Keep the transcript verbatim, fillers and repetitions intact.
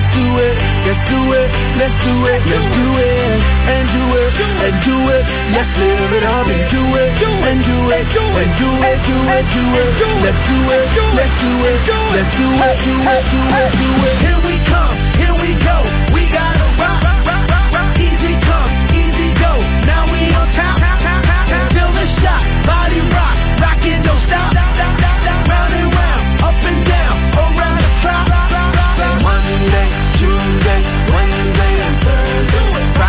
let's do it, let's do it, let's do it, let's do it, and do it, and do it, let's live it up and do it, and do it, and do it, do it, do it, let's do it, let's do it, let's do it, do it, do it.